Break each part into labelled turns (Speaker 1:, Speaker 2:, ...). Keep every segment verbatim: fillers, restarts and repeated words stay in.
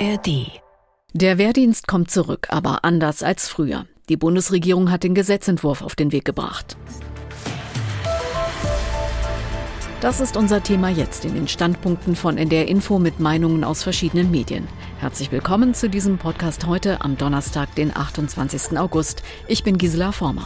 Speaker 1: A R D.
Speaker 2: Der Wehrdienst kommt zurück, aber anders als früher. Die Bundesregierung hat den Gesetzentwurf auf den Weg gebracht. Das ist unser Thema jetzt in den Standpunkten von N D R Info mit Meinungen aus verschiedenen Medien. Herzlich willkommen zu diesem Podcast heute am Donnerstag, den achtundzwanzigsten August. Ich bin Gisela Former.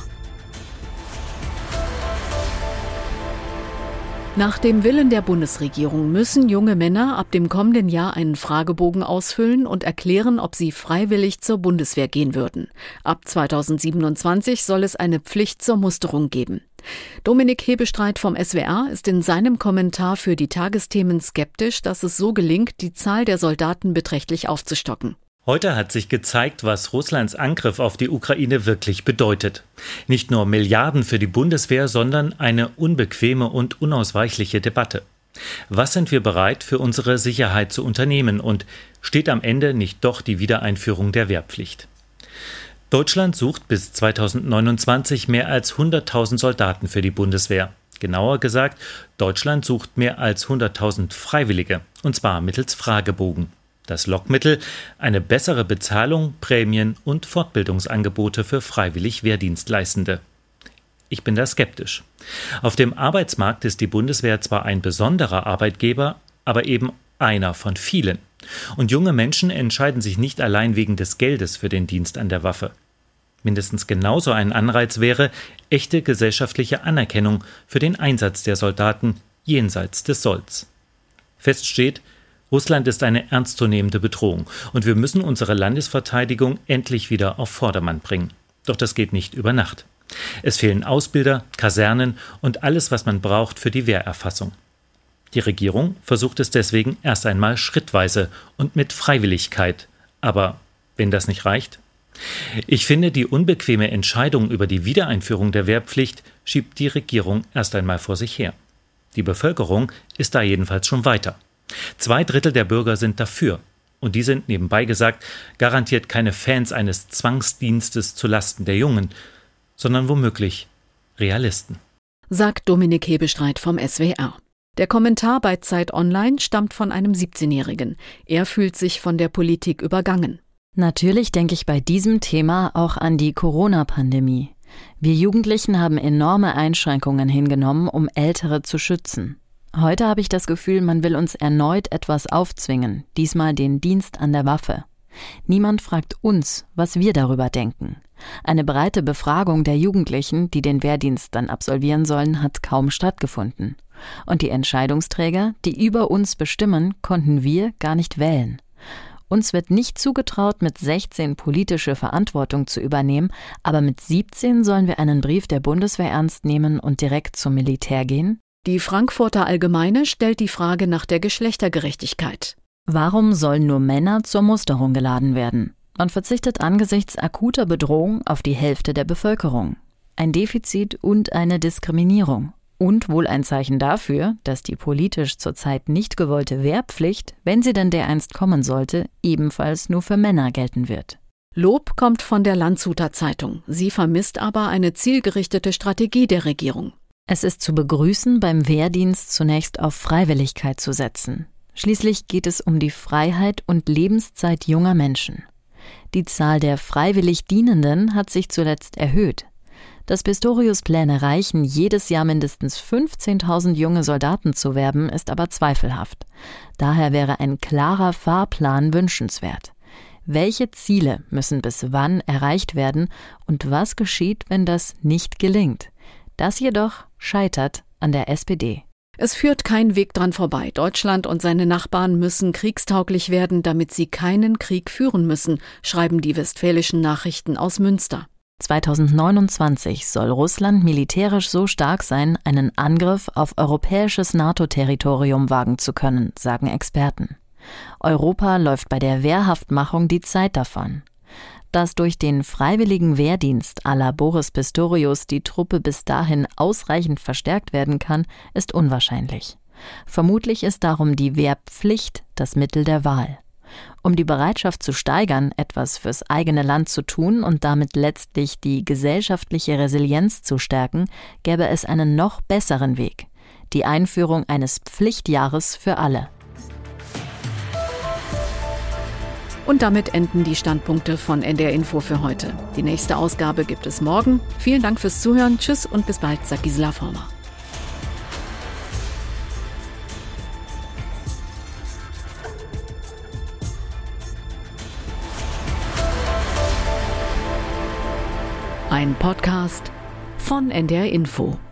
Speaker 2: Nach dem Willen der Bundesregierung müssen junge Männer ab dem kommenden Jahr einen Fragebogen ausfüllen und erklären, ob sie freiwillig zur Bundeswehr gehen würden. Ab zweitausendsiebenundzwanzig soll es eine Pflicht zur Musterung geben. Dominik Hebestreit vom S W R ist in seinem Kommentar für die Tagesthemen skeptisch, dass es so gelingt, die Zahl der Soldaten beträchtlich aufzustocken.
Speaker 3: Heute hat sich gezeigt, was Russlands Angriff auf die Ukraine wirklich bedeutet. Nicht nur Milliarden für die Bundeswehr, sondern eine unbequeme und unausweichliche Debatte. Was sind wir bereit für unsere Sicherheit zu unternehmen und steht am Ende nicht doch die Wiedereinführung der Wehrpflicht? Deutschland sucht bis zweitausendneunundzwanzig mehr als hunderttausend Soldaten für die Bundeswehr. Genauer gesagt, Deutschland sucht mehr als hunderttausend Freiwillige, und zwar mittels Fragebogen. Das Lockmittel: eine bessere Bezahlung, Prämien und Fortbildungsangebote für freiwillig Wehrdienstleistende. Ich bin da skeptisch. Auf dem Arbeitsmarkt ist die Bundeswehr zwar ein besonderer Arbeitgeber, aber eben einer von vielen. Und junge Menschen entscheiden sich nicht allein wegen des Geldes für den Dienst an der Waffe. Mindestens genauso ein Anreiz wäre echte gesellschaftliche Anerkennung für den Einsatz der Soldaten jenseits des Solls. Fest steht: Russland ist eine ernstzunehmende Bedrohung und wir müssen unsere Landesverteidigung endlich wieder auf Vordermann bringen. Doch das geht nicht über Nacht. Es fehlen Ausbilder, Kasernen und alles, was man braucht für die Wehrerfassung. Die Regierung versucht es deswegen erst einmal schrittweise und mit Freiwilligkeit. Aber wenn das nicht reicht? Ich finde, die unbequeme Entscheidung über die Wiedereinführung der Wehrpflicht schiebt die Regierung erst einmal vor sich her. Die Bevölkerung ist da jedenfalls schon weiter. Zwei Drittel der Bürger sind dafür. Und die sind, nebenbei gesagt, garantiert keine Fans eines Zwangsdienstes zulasten der Jungen, sondern womöglich Realisten.
Speaker 2: Sagt Dominik Hebestreit vom S W R. Der Kommentar bei Zeit Online stammt von einem siebzehnjährigen. Er fühlt sich von der Politik übergangen.
Speaker 4: Natürlich denke ich bei diesem Thema auch an die Corona-Pandemie. Wir Jugendlichen haben enorme Einschränkungen hingenommen, um Ältere zu schützen. Heute habe ich das Gefühl, man will uns erneut etwas aufzwingen, diesmal den Dienst an der Waffe. Niemand fragt uns, was wir darüber denken. Eine breite Befragung der Jugendlichen, die den Wehrdienst dann absolvieren sollen, hat kaum stattgefunden. Und die Entscheidungsträger, die über uns bestimmen, konnten wir gar nicht wählen. Uns wird nicht zugetraut, mit sechzehn politische Verantwortung zu übernehmen, aber mit siebzehn sollen wir einen Brief der Bundeswehr ernst nehmen und direkt zum Militär gehen?
Speaker 2: Die Frankfurter Allgemeine stellt die Frage nach der Geschlechtergerechtigkeit.
Speaker 4: Warum sollen nur Männer zur Musterung geladen werden? Man verzichtet angesichts akuter Bedrohung auf die Hälfte der Bevölkerung. Ein Defizit und eine Diskriminierung. Und wohl ein Zeichen dafür, dass die politisch zurzeit nicht gewollte Wehrpflicht, wenn sie denn dereinst kommen sollte, ebenfalls nur für Männer gelten wird.
Speaker 2: Lob kommt von der Landshuter Zeitung. Sie vermisst aber eine zielgerichtete Strategie der Regierung.
Speaker 4: Es ist zu begrüßen, beim Wehrdienst zunächst auf Freiwilligkeit zu setzen. Schließlich geht es um die Freiheit und Lebenszeit junger Menschen. Die Zahl der freiwillig Dienenden hat sich zuletzt erhöht. Dass Pistorius Pläne reichen, jedes Jahr mindestens fünfzehntausend junge Soldaten zu werben, ist aber zweifelhaft. Daher wäre ein klarer Fahrplan wünschenswert. Welche Ziele müssen bis wann erreicht werden und was geschieht, wenn das nicht gelingt? Das jedoch scheitert an der S P D.
Speaker 2: Es führt kein Weg dran vorbei. Deutschland und seine Nachbarn müssen kriegstauglich werden, damit sie keinen Krieg führen müssen, schreiben die Westfälischen Nachrichten aus Münster.
Speaker 4: zweitausendneunundzwanzig soll Russland militärisch so stark sein, einen Angriff auf europäisches NATO-Territorium wagen zu können, sagen Experten. Europa läuft bei der Wehrhaftmachung die Zeit davon. Dass durch den freiwilligen Wehrdienst à la Boris Pistorius die Truppe bis dahin ausreichend verstärkt werden kann, ist unwahrscheinlich. Vermutlich ist darum die Wehrpflicht das Mittel der Wahl. Um die Bereitschaft zu steigern, etwas fürs eigene Land zu tun und damit letztlich die gesellschaftliche Resilienz zu stärken, gäbe es einen noch besseren Weg: die Einführung eines Pflichtjahres für alle.
Speaker 2: Und damit enden die Standpunkte von N D R Info für heute. Die nächste Ausgabe gibt es morgen. Vielen Dank fürs Zuhören. Tschüss und bis bald, sagt Gisela Former. Ein Podcast von N D R Info.